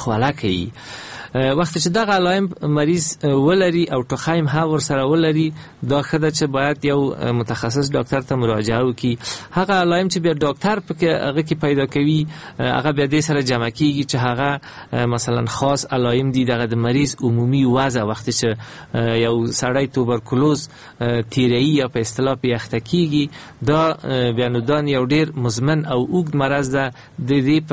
خوله کوي. وخت چې دغه علائم مریض ولري او ټوخی هم ورسره ولري، دا ښه ده چې باید یو متخصص ډاکټر ته مراجعه وکړي. هغه علائم چې بیا ډاکټر هغه کې پیدا کوي، هغه بیا دې سره جمع کیږي چې هغه مثلا خاص علائم دي دغه د مریض عمومي وضع. وخت چې یو سړی توبرکلوز تیره‌ای یا په اصطلاح پیښته کیږي، دا بیا نو دا یو ډیر مزمن او اوږد مرض ده. د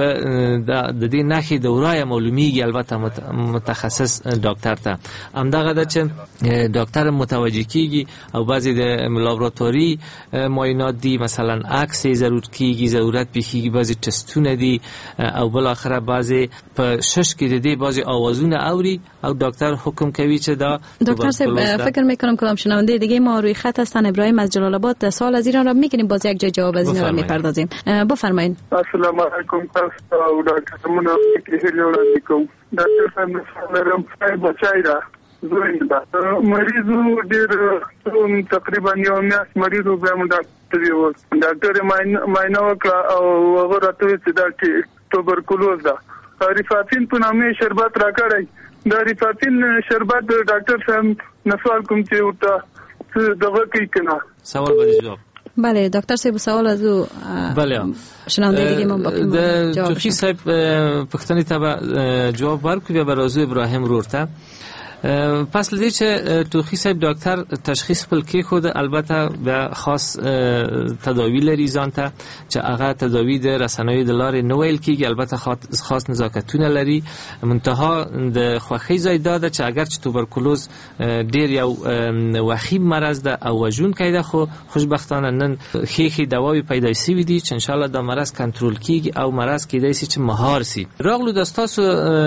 دې نښې د ورایه معلومیږي البته متخصص ډاکټر ته. همدغه ده چې ډاکټر متوجه کیږي او بعضی د لابراتواري معاینات دي، مثلا عکس ضرورت کیږي، ضرورت پیږي، بعضی تستونه دي او بل اخره بعضی په شش کې دي بعضی آوازونه اوري او ډاکټر حکم کوي چې دا دکتر صاحب فکر میکنم کدام شنونده دیگه ما روی خط هستن. ابراهیم از جلال آباد سوال از ایران را میکنیم، باز یک جای جواب از اینا را میپردازیم. بفرمایید. السلام علیکم تاسو ډاکټر منو کې هلو علیکم. ډاکټر صاحب نفرم بچای دا زوین دا مریضو ډیر تقریبا یو میاش مریضو به موږ ډاکټر ماینه وکړه او هغه راته چې دا توبرکلوز ده. ریفاپین په نامه شربت راکړی. دا ریفاپین شربت ډاکټر صاحب نسوال کوم چې ورته دغه کوي کنه. سوال به جواب. بله دکتر صاحب سوال از او بله شنونده دیگه ما باقی جواب توخی صاحب پختنی تبع جواب ورکوی به رازو ابراهیم رورته. پس لدی چې توخی صاحب ډاکټر تشخیص خپل کې خود البته به خاص تداوی لري ځانته چې هغه تداوی د رسنوي د لارې نه ویل کیږي، البته خاص نزاکتونه لري. منتها د خوخی ځای داده چې اگر چې توبرکلوز ډیر یو وخیم مرض ده او وژونکی ده، خو خوشبختانه نن خېخي دواوی پیدا شوي دي چې ان شاء الله دا مرض کنټرول کیږي او مرض کیدای شي چې مهار سي. راغلو د تاسو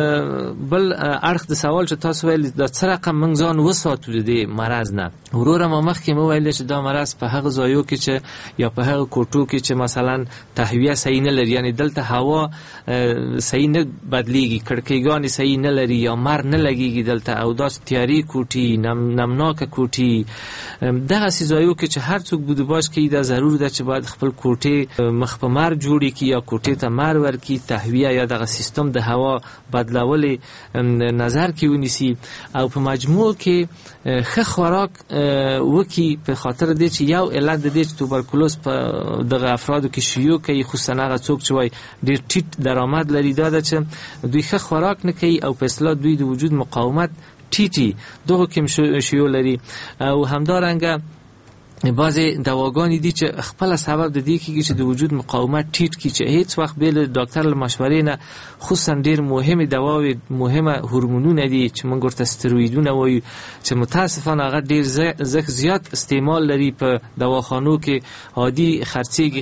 بل اړخ د سوال چې تاسو ویل څه رقم موږ ځان وساتو د دې مرض نه. وروره ما مخکې مو ویل چې دا مرض په هغه ځایو کې چې یا په هغه کوټو کې چې مثلا تهویه صحیح نه لري، یعنی دلته هوا صحیح نه بدلیږي، کړکېګانې صحیح نه لري یا مر نه لګيږي دلته، او داس تیاری کوټي نمناک کوټي، دغه ځایو کې چې هر څوک بده باش کې دا ضرور ده چې باید خپل کوټې مخ په مر جوړي کی یا کوټې ته مر ورکی، تهویه یا دغه سیستم د هوا بدلول نظر کې ونیسي او په مجموع کې ښه خوراک وکي، په خاطر دې چې یو علت د دې توبرکلوز په دغه افرادو کې شیوع کوي، خصوصا هغه څوک چې وای ډېر ټیټ درآمد لري، دا ده چې دوی ښه خوراک نه کوي او په اصطلاح دوی د وجود مقاومت ټیټي دغه کې شیوع لري. او همدارنګه بعضی دواګانې دي چې خپل سبب د دې کېږي چې د وجود مقاومت ټیټ کی، چې هیڅ وخت به له ډاکټر له مشورې نه، خصوصا ډېر مهمه دواوې مهمه هورمونونه دي چې موږ ورته استرویدونه وایو چې متاسفانه هغه ډېر زیات استعمال لري په دواخانو کې. عادي خرڅېږي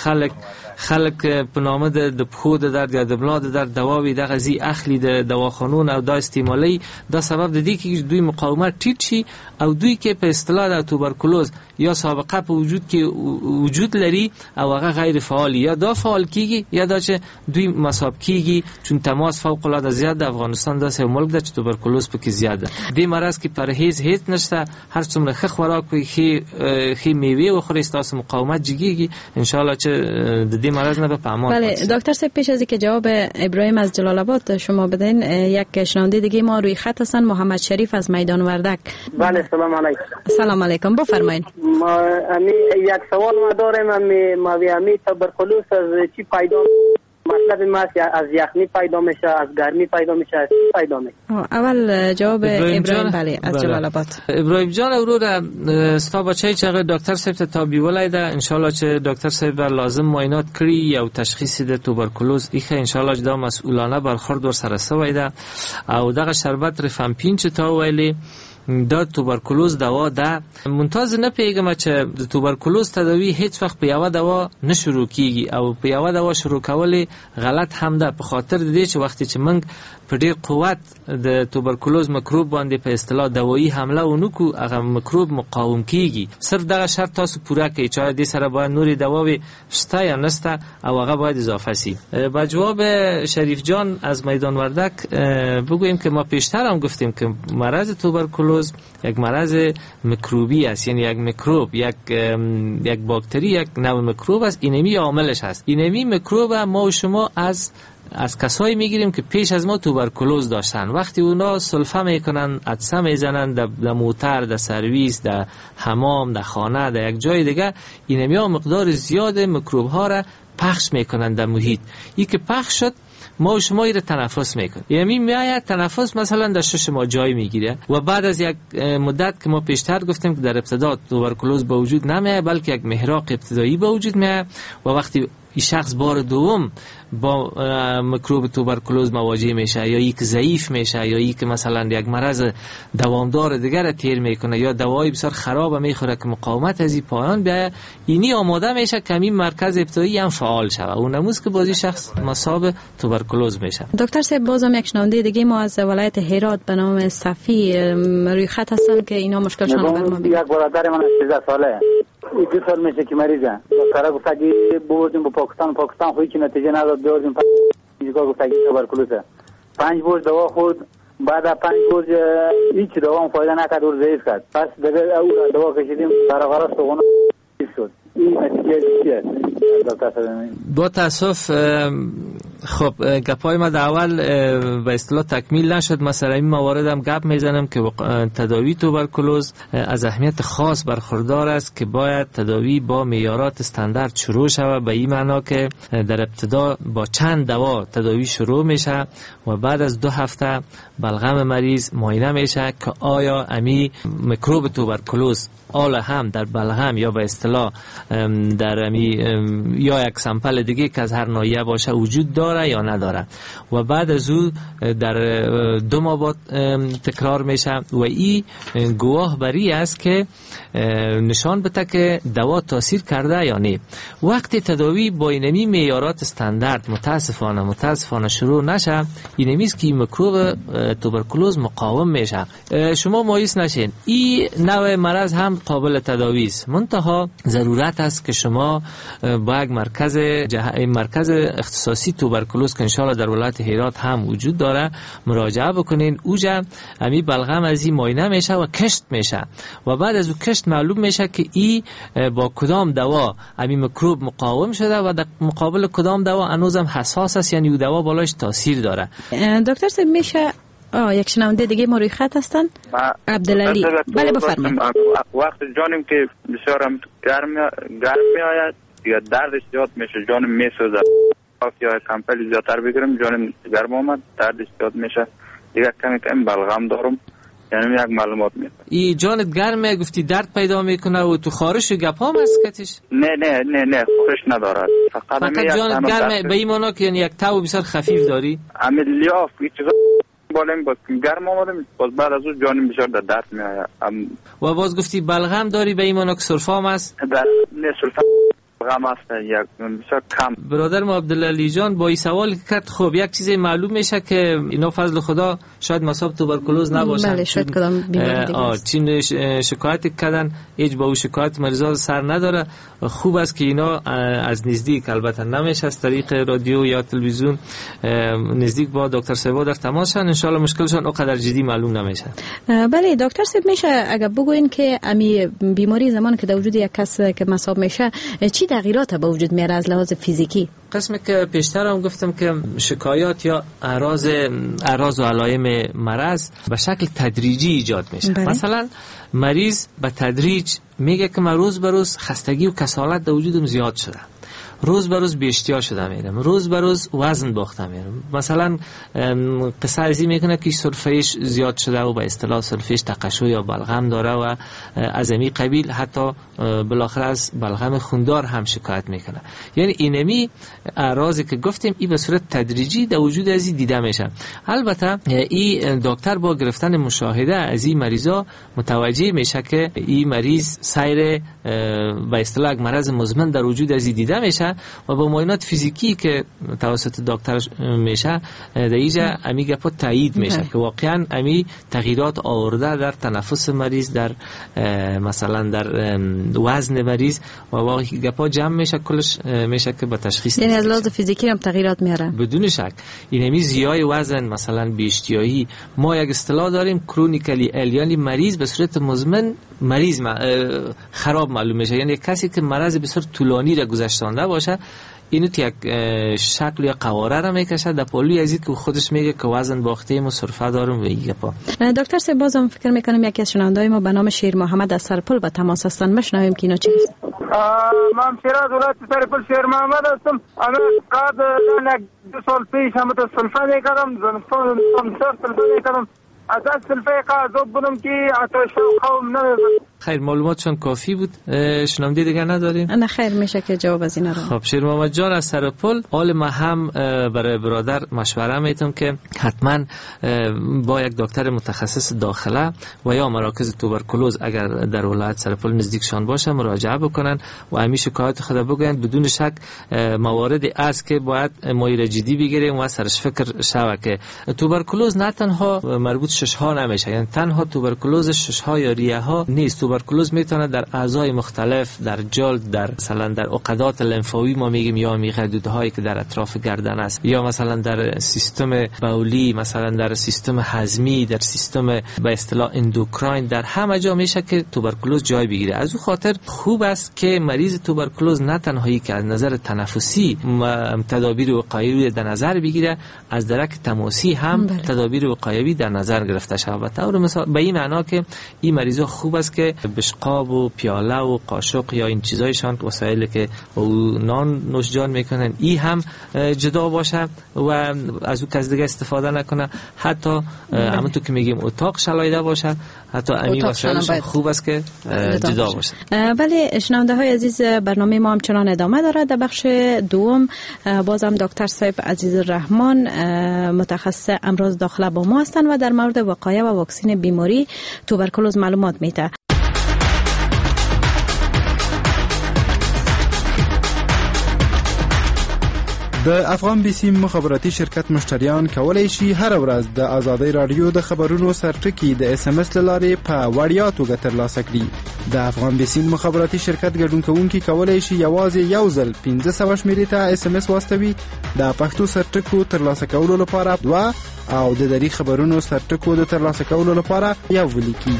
خلک په نامه د پښو د درد یا د ملا د درد دواوی د غذی اخلي د دواخانون او د استعمالي. دا سبب د دې کې دوی مقاومت ټیټ شي او دوی کې په اصطلاح د توبرکلوز یا سابقه په وجود کې وجود لري او هغه غیر فعال یا دا فعال کیږي یا دا چې دوی مصاب کیږي، چون تماس فوق العاده زیات د افغانستان داسې ملک ده چې توبرکلوز پکې زیاده. دې مرض کې پرهیز هیڅ نشته، هر څومره ښه خوراک کوي، ښې میوه وخوري، تاسو مقاومت جګیږي ان شاء الله چې د دې مرض نه به په امان. بله دکتر صاحب پیش از اینکه جواب ابراهیم از جلال آباد شما بدین، یک شنونده دیگه ما روی خط هستن، محمد شریف از میدان وردک. بله سلام علیکم. سلام علیکم، بفرمایید. یک سوال ما داریم، امی توبرکلوز از چی پیدا مطلب ما از یخنی پیدا میشه، از گرمی پیدا میشه، از چی پیدا میشه؟ اول جواب ابراهیم بله از جلال آباد. ابراهیم جان ورور ستا بچه چې ډاکټر صاحب ته تابع ولایده، ان شاء الله چې ډاکټر صاحب لازم معاینات کړي او تشخیص د توبرکلوز ایخه ان شاء الله دا مسئولانه برخورد ور سره سوی ده او دغه شربت ریفامپین چې تا ویلي دا توبرکلوز دوا ده. منتاز نه پیګم چې د توبرکلوز تداوی هیڅ وخت په یو دوا نه شروع کیږي او په یو دوا شروع کول غلط هم ده، په خاطر دې چې وخت چې موږ په ډیر قوت د توبرکلوز میکروب باندې په اصطلاح دوايي حمله ونکو، هغه میکروب مقاوم کیږي. صرف دغه شرط تاسو پوره کړئ چې دې سره باید نوري دواوی شته یا نشته او هغه باید اضافه شي. با جواب شریف جان از میدان وردک بگویم که ما پیشتر هم گفتیم که مرض توبرکلوز یک مرض میکروبی است، یعنی یک میکروب، یک باکتری، یک نوع میکروب است. اینمی عاملش هست. اینمی میکروب ما و شما از از کسایی میگیریم که پیش از ما توبرکلوز داشتن. وقتی اونا سلفه میکنن، عطسه میزنن در موتر، در سرویس، در حمام، در خانه، در یک جای دیگه، اینمیا مقدار زیاد میکروب ها را پخش میکنن در محیط. این که پخش شد ما و شما ایره تنفس میکنیم. یعنی میآید تنفس مثلا در شش ماه جای میگیره و بعد از یک مدت که ما پیشتر گفتیم که در ابتدا توبرکلوز به وجود نمیاد، بلکه یک محراق ابتدایی به وجود میاد و وقتی این شخص بار دوم با میکروب توبرکلوز مواجه میشه، یا یک ضعیف میشه، یا یک مثلا یک مرض دوامدار دیگر تیر میکنه، یا دوای بسیار خراب میخوره که مقاومت از این پایان بیاید، اینی آماده میشه که این مرکز ابتدایی هم فعال شود. اون نموز که بازی شخص مصاب توبرکلوز میشه. دکتر صاحب بازم یک شنونده دیگه ما از ولایت هرات به نام صفی روی خط هستن که اینا مشکلشون رو برام یک برادر من 13 ساله 2 سال میشه که مریضه. دکتر گفت که بردیم به پاکستان خویی که نتیجه نداد، بردیم اینجا گفت که توبرکلوزه. 5 روز دوا خورد، بعد 5 روز هیچ دوا هم فایده نکرد و ضعیف کرد. پس دیگه دوا کشیدیم برابر استخوان شد. این نتیجه چیه دکتر صاحب؟ با تاسف خب گپای ما در اول به اصطلاح تکمیل نشد. مثلا این موارد هم گپ میزنم که تداوی توبرکلوز از اهمیت خاص برخوردار است که باید تداوی با معیارات استاندارد شروع شود، به این معنا که در ابتدا با چند دوا تداوی شروع میشه و بعد از 2 هفته بلغم مریض معاینه میشه که آیا امی میکروب توبرکلوز آلا هم در بلغم یا به اصطلاح در امی یا یک سامپل دیگه که از هر ناحیه باشه وجود داره یا نداره، و بعد از او در 2 ماه تکرار میشه و این گواه بری است که نشان بده که دوا تاثیر کرده یا نه. وقتی تداوی با اینمی معیارات استاندارد متاسفانه شروع نشه، اینمی است که میکروب توبرکلوز مقاوم میشه. شما مایوس نشین، این نوع مرض هم قابل تداوی است، منتها ضرورت است که شما با یک مرکز اختصاصی توبرکلوز که انشاءالله در ولایت هرات هم وجود داره مراجعه بکنین. اوجا امی بلغم از این معاینه میشه و کشت میشه و بعد از او کشت معلوم میشه که ای با کدام دوا امی میکروب مقاوم شده و در مقابل کدام دوا هنوزم حساس است، یعنی او دوا بالاش تاثیر داره. دکتر صاحب میشه یک شنونده دیگه ما روی خط هستن؟ عبدالعلی. بله بفرمایید. وقت جانم که بسیارم گرم میآید یا دردش زیاد میشه، جانم میسوزه، یا کمپل زیادتر بگیرم جانم گرم آمد، دردش زیاد میشه، دیگه کمی بلغم دارم، یعنی یک معلومات میکنم. ای جانت گرمه گفتی درد پیدا میکنه و تو خارش و گپام است کتش؟ نه خارش ندارد، فقط جانت گرمه به این معنا که یعنی یک تاو بسیار خفیف داری؟ لیاف این چیزا بالیم باز گرم آمدم، باز بعد از اون جانم بسیار در درد میآید. و باز گفتی بلغم داری، به این معنا که سلفام است؟ نه سلفام غم است، یک بسیار کم. برادر ما عبدالعلی جان با این سوال کرد، خب یک چیز معلوم میشه که اینا فضل خدا شاید مصاب توبرکلوز نباشن. بله شاید کدام بیماری دیگه است. چین شکایت کردن، هیچ با او شکایت مریضا سر نداره. خوب است که اینا از نزدیک، البته نمیشه از طریق رادیو یا تلویزیون، نزدیک با دکتر صاحب در تماس شن، ان شاء الله مشکلشون اونقدر جدی معلوم نمیشه. بله دکتر صاحب میشه اگه بگوین که امی بیماری زمان که در وجود یک کس که مصاب میشه چی تغییرات به وجود میاره از لحاظ فیزیکی؟ قسمی که پیشتر هم گفتم که شکایات یا اعراض و علائم مرض به شکل تدریجی ایجاد میشه. بله. مثلا مریض به تدریج میگه که من روز به روز خستگی و کسالت در وجودم زیاد شده، روز به روز بی‌اشتها شده میرم، روز به روز وزن باخته میرم. مثلا قصه ازی میکنه که سلفهش زیاد شده و به اصطلاح سلفهش تقشو یا بلغم داره و از امی قبیل حتی بالاخره از بلغم خوندار هم شکایت میکنه. یعنی اینمی اعراضی که گفتیم این به صورت تدریجی در وجود ازی دیده میشه. البته این دکتر با گرفتن مشاهده از این مریضا متوجه میشه که این مریض سیر به اصطلاح مرض مزمن در وجود ازی دیده میشه و با معاینات فیزیکی که توسط دکتر میشه در اینجا امی گپا تایید میشه که واقعا امی تغییرات آورده در تنفس مریض، در مثلا در وزن مریض و واقعی گپا جمع میشه، کلش میشه که با تشخیص، یعنی از لحاظ فیزیکی هم تغییرات میاره بدون شک. این امی زیای وزن، مثلا بی‌اشتیایی، ما یک اصطلاح داریم کرونیکلی ال، یعنی مریض به صورت مزمن مریض خراب معلوم میشه. یعنی کسی که مرض بسیار طولانی را گذشتانده باشه اینو یک شکل یا قواره را میکشه در پالوی ازید که خودش میگه که وزن باختیم و سرفه دارم و ایگه پا. دکتر صاحب بازم فکر میکنم یکی از شنونده‌های ما به نام شیر محمد از سرپل به تماس هستن. مشنویم که اینا چی هست. من شیراز ولایت سرپل شیر محمد هستم. انا قد 2 سال پیش هم تو سلفه میکردم سلفه میکردم از سلفه قاعد بودم که اتش قوم نمیزد. خیر معلوماتشون کافی بود. شنونده دیگه نداریم؟ نه خیر میشه که جواب از اینا رو. خب شیر محمد جان از سرپل، حال ما هم برای برادر مشوره میتونم که حتما با یک دکتر متخصص داخله و یا مراکز توبرکولوز اگر در ولایت سرپل نزدیکشان باشه مراجعه بکنن و همیشه شکایت خود بگن. بدون شک مواردی است که باید مایل جدی بگیریم و سرش فکر شوه که توبرکولوز نه تنها مربوط ششها نمیشه، یعنی تنها توبرکولوز ششها یا ریه ها نیست. توبرکولوز میتونه در اعضای مختلف، در جلد، در مثلا در عقدات لنفاوی ما میگیم یا میغدودهایی که در اطراف گردن است، یا مثلا در سیستم بولی، مثلا در سیستم هضمی، در سیستم به اصطلاح اندوکراین، در همه جا میشه که توبرکولوز جای بگیره. از اون خاطر خوب است که مریض توبرکولوز نه تنهایی که از نظر تنفسی تدابیر وقایوی در نظر بگیره، از درک تماسی هم تدابیر وقایوی در نظر گرفته شود. مثلا به این معنا که این مریضا خوب است که بشقاب و پیاله و قاشق یا این چیزایشان وسایلی که نان نوشجان میکنن این هم جدا باشه و از اون کس دیگه استفاده نکنه. حتی همونطور که میگیم اتاق شلایده باشه، حتی امی وسایلشان خوب است که جدا باشه. بله شنونده های عزیز، برنامه ما همچنان ادامه داره. در بخش دوم بازم دکتر صاحب عزیز الرحمن متخصص امراض داخله با ما هستند و در مورد وقایع و واکسین بیماری توبرکولوز معلومات میده. د افغان بي سي مخابراتي شرکت مشتریان کولای شي هر ورځ د آزادۍ رادیو د خبرونو سرټکی د اس ام اس لارې په وړیا توګه ترلاسه کړي. د افغان بي سي مخابراتي شرکت ګډون کوونکي کولای شي یوازې یو ځل 1500 شمیرې ته اس ام اس واستوي د پښتو سرټکو ترلاسه کولو لپاره 2 او د دری خبرونو سرټکو د ترلاسه کولو لپاره یو ولیکي.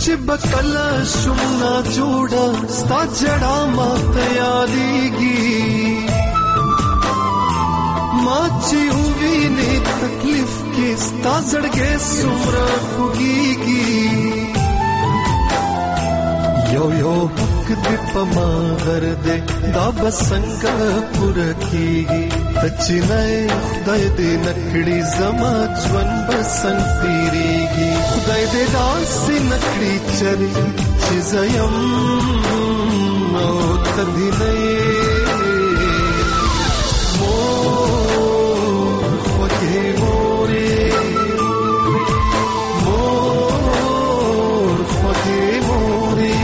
چې بکلا شمنا جوړا ستا جڑا مات یادېږي ما چې ووینې تکلیف کې ستا زړګی څومره خوږېږي یو یو حق دې په ما غردې دا به څنګه پوره کېږي ته چې نه خدای دې نه کړي زما ژوند به څنګه تېرېږي خدای دې داسې نه کړي چې زه یم او ته دې نه یې مور خوږې مورې مور خوږې مورې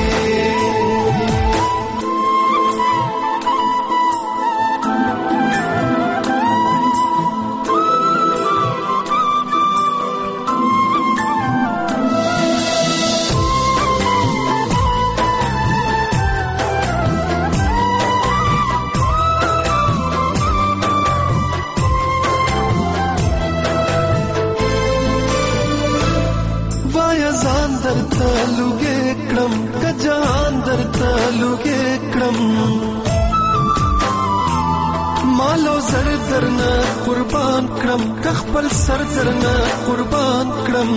لوګې کړم کجان درته لوګې کړم مالو زر درنه قربان کړم خپل سر درنه قربان کړم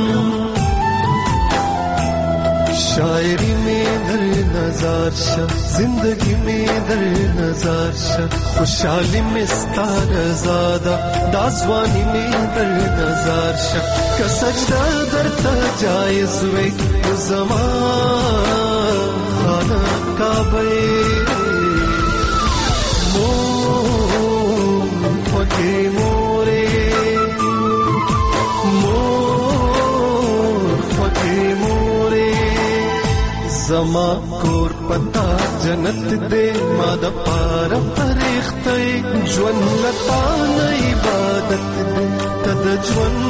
شاعری میں در نظر شه زندگی میں در نظر شه خوشحالی میں ستار زاده دازوانی میں در نظر شه که سجده در تا جایز وی زمان خانه کعبه مور خوږې مورې مور خوږې مورې زما کور پتا جنت دې ما د پاره فرښتې ژوند لتا نه عبادت دې ته د ژوند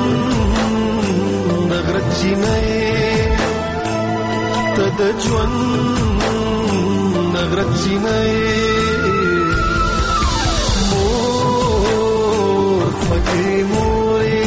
نغرچی نه ته د ژوند نغرچی نه مور خوږې مورې